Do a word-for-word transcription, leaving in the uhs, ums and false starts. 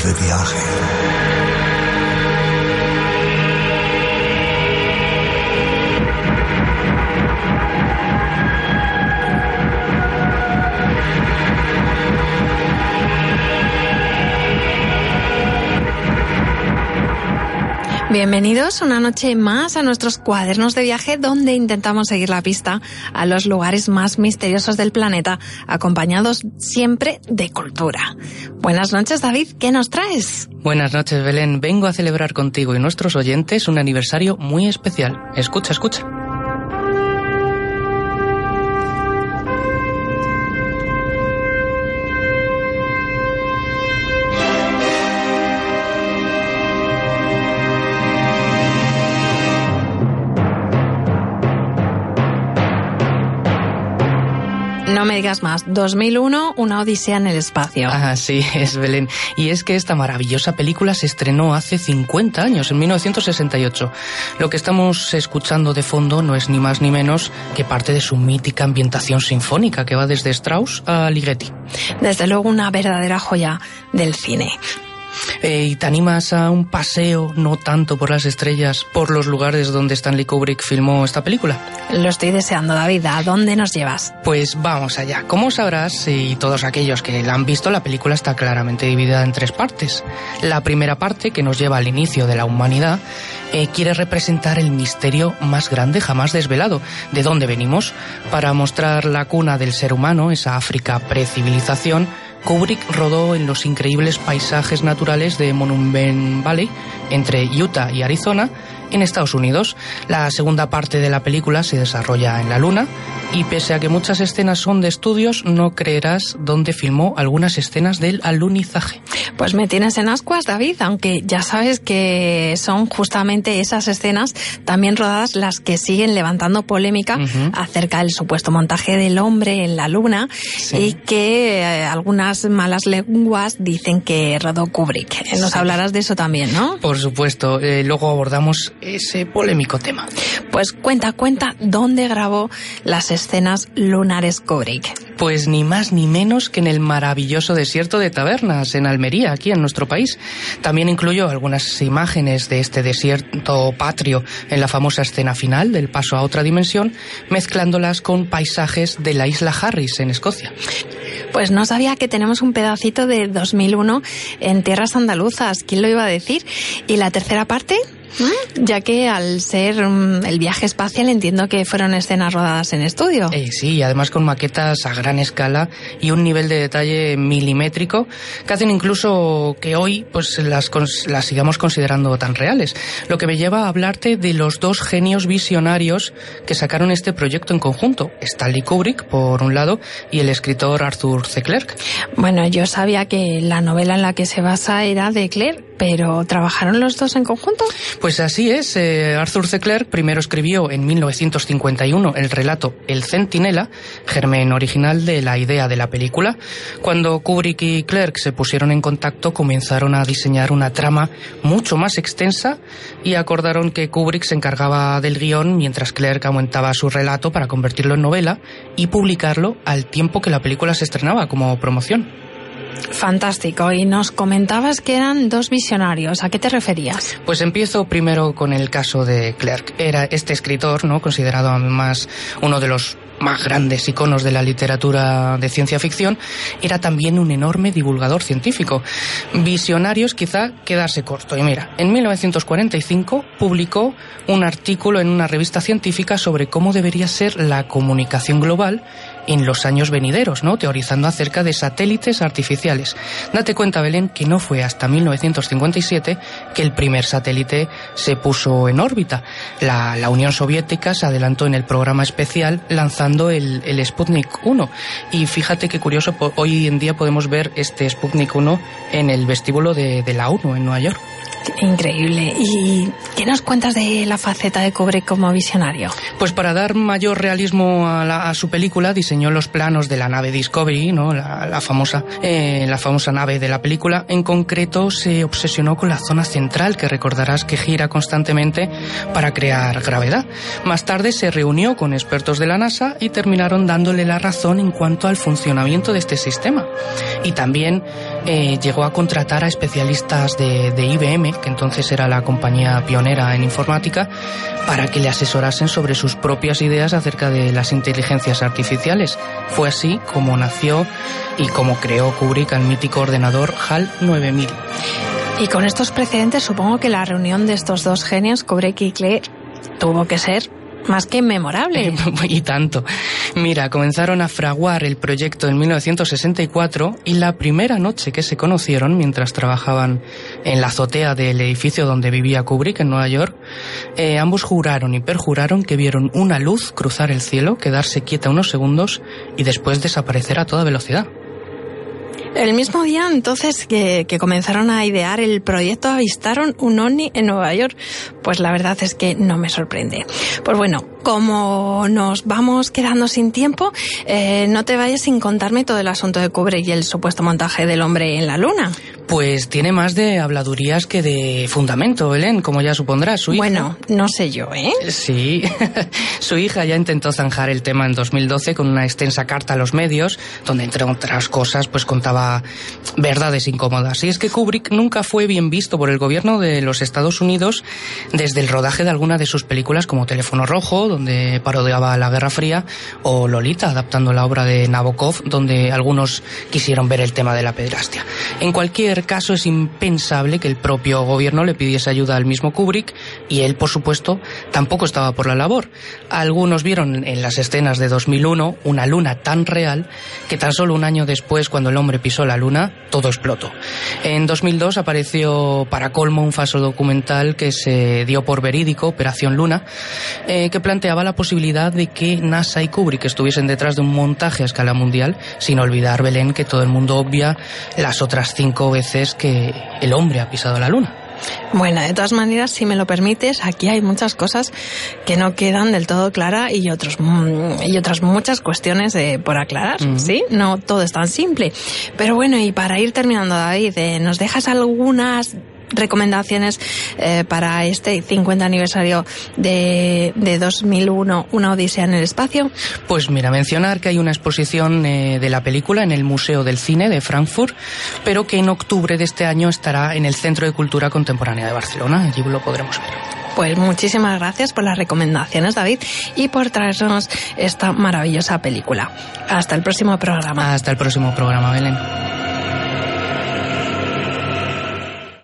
de viaje. Bienvenidos una noche más a nuestros cuadernos de viaje, donde intentamos seguir la pista a los lugares más misteriosos del planeta, acompañados siempre de cultura. Buenas noches, David, ¿qué nos traes? Buenas noches, Belén. Vengo a celebrar contigo y nuestros oyentes un aniversario muy especial. Escucha, escucha. No me digas más. dos mil uno, una odisea en el espacio. Ah, sí, es Belén. Y es que esta maravillosa película se estrenó hace cincuenta años, en mil novecientos sesenta y ocho. Lo que estamos escuchando de fondo no es ni más ni menos que parte de su mítica ambientación sinfónica, que va desde Strauss a Ligeti. Desde luego una verdadera joya del cine. Eh, ¿Y te animas a un paseo, no tanto por las estrellas, por los lugares donde Stanley Kubrick filmó esta película? Lo estoy deseando, David. ¿A dónde nos llevas? Pues vamos allá. Como sabrás, y todos aquellos que la han visto, la película está claramente dividida en tres partes. La primera parte, que nos lleva al inicio de la humanidad, eh, quiere representar el misterio más grande jamás desvelado, de dónde venimos, para mostrar la cuna del ser humano, esa África precivilización. Kubrick rodó en los increíbles paisajes naturales de Monument Valley, entre Utah y Arizona, en Estados Unidos. La segunda parte de la película se desarrolla en la Luna, y pese a que muchas escenas son de estudios, no creerás dónde filmó algunas escenas del alunizaje. Pues me tienes en ascuas, David, aunque ya sabes que son justamente esas escenas también rodadas las que siguen levantando polémica uh-huh. acerca del supuesto montaje del hombre en la Luna, sí. y que eh, algunas malas lenguas dicen que rodó Kubrick. Nos sí. hablarás de eso también, ¿no? Por supuesto, eh, luego abordamos ese polémico tema. Pues cuenta, cuenta dónde grabó las escenas lunares Kubrick. Pues ni más ni menos que en el maravilloso desierto de Tabernas, en Almería, aquí en nuestro país. También incluyó algunas imágenes de este desierto patrio en la famosa escena final del paso a otra dimensión, mezclándolas con paisajes de la isla Harris, en Escocia. Pues no sabía que tenemos un pedacito de dos mil uno en tierras andaluzas. ¿Quién lo iba a decir? ¿Y la tercera parte? Ya que al ser um, el viaje espacial entiendo que fueron escenas rodadas en estudio. Eh, sí, además con maquetas a gran escala y un nivel de detalle milimétrico que hacen incluso que hoy pues las, las sigamos considerando tan reales. Lo que me lleva a hablarte de los dos genios visionarios que sacaron este proyecto en conjunto. Stanley Kubrick, por un lado, y el escritor Arthur C. Clarke. Bueno, yo sabía que la novela en la que se basa era de Clarke, pero ¿trabajaron los dos en conjunto? Pues así es. Eh, Arthur C. Clarke primero escribió en mil novecientos cincuenta y uno el relato El Centinela, germen original de la idea de la película. Cuando Kubrick y Clarke se pusieron en contacto, comenzaron a diseñar una trama mucho más extensa y acordaron que Kubrick se encargaba del guión mientras Clarke aumentaba su relato para convertirlo en novela y publicarlo al tiempo que la película se estrenaba como promoción. Fantástico. Y nos comentabas que eran dos visionarios. ¿A qué te referías? Pues empiezo primero con el caso de Clarke. Era este escritor, ¿no?, considerado además uno de los más grandes iconos de la literatura de ciencia ficción, era también un enorme divulgador científico. Visionarios quizá quedarse corto. Y mira, en mil novecientos cuarenta y cinco publicó un artículo en una revista científica sobre cómo debería ser la comunicación global en los años venideros, ¿no?, teorizando acerca de satélites artificiales. Date cuenta, Belén, que no fue hasta mil novecientos cincuenta y siete que el primer satélite se puso en órbita. La, la Unión Soviética se adelantó en el programa especial lanzando el, el Sputnik uno. Y fíjate qué curioso, hoy en día podemos ver este Sputnik uno en el vestíbulo de, de la ONU en Nueva York. Increíble. ¿Y qué nos cuentas de la faceta de Kubrick como visionario? Pues para dar mayor realismo a, la, a su película, diseñó enseñó los planos de la nave Discovery, ¿no? la, la, famosa, eh, la famosa nave de la película. En concreto se obsesionó con la zona central, que recordarás que gira constantemente para crear gravedad. Más tarde se reunió con expertos de la NASA y terminaron dándole la razón en cuanto al funcionamiento de este sistema. Y también eh, llegó a contratar a especialistas de, de I B M, que entonces era la compañía pionera en informática, para que le asesorasen sobre sus propias ideas acerca de las inteligencias artificiales. Fue así como nació y como creó Kubrick el mítico ordenador HAL nueve mil. Y con estos precedentes supongo que la reunión de estos dos genios, Kubrick y Clair, tuvo que ser más que memorable. Y tanto. Mira, comenzaron a fraguar el proyecto en mil novecientos sesenta y cuatro y la primera noche que se conocieron, mientras trabajaban en la azotea del edificio donde vivía Kubrick en Nueva York, eh, ambos juraron y perjuraron que vieron una luz cruzar el cielo, quedarse quieta unos segundos y después desaparecer a toda velocidad. El mismo día, entonces, que, que comenzaron a idear el proyecto, avistaron un ovni en Nueva York. Pues la verdad es que no me sorprende. Pues bueno, como nos vamos quedando sin tiempo, eh, no te vayas sin contarme todo el asunto de Kubrick y el supuesto montaje del hombre en la luna. Pues tiene más de habladurías que de fundamento, Belén, como ya supondrás. Su hija... Bueno, no sé yo, ¿eh? Sí, su hija ya intentó zanjar el tema en dos mil doce con una extensa carta a los medios, donde entre otras cosas pues contaba verdades incómodas. Y es que Kubrick nunca fue bien visto por el gobierno de los Estados Unidos desde el rodaje de alguna de sus películas como Teléfono Rojo, donde parodiaba la Guerra Fría, o Lolita, adaptando la obra de Nabokov, donde algunos quisieron ver el tema de la pederastia. En cualquier caso, es impensable que el propio gobierno le pidiese ayuda al mismo Kubrick, y él, por supuesto, tampoco estaba por la labor. Algunos vieron en las escenas de dos mil uno una luna tan real que tan solo un año después, cuando el hombre pisó la luna, todo explotó. En dos mil dos apareció, para colmo, un falso documental que se dio por verídico, Operación Luna, eh, que planteaba la posibilidad de que NASA y Kubrick estuviesen detrás de un montaje a escala mundial, sin olvidar, Belén, que todo el mundo obvia las otras cinco veces que el hombre ha pisado la luna. Bueno, de todas maneras, si me lo permites, aquí hay muchas cosas que no quedan del todo claras y otros y otras muchas cuestiones de, por aclarar, uh-huh. ¿Sí? No todo es tan simple. Pero bueno, y para ir terminando, David, eh, ¿nos dejas algunas recomendaciones eh, para este cincuenta aniversario de, de dos mil uno, Una Odisea en el Espacio? Pues mira, mencionar que hay una exposición eh, de la película en el Museo del Cine de Frankfurt, pero que en octubre de este año estará en el Centro de Cultura Contemporánea de Barcelona. Allí lo podremos ver. Pues muchísimas gracias por las recomendaciones, David, y por traernos esta maravillosa película. Hasta el próximo programa. Hasta el próximo programa, Belén.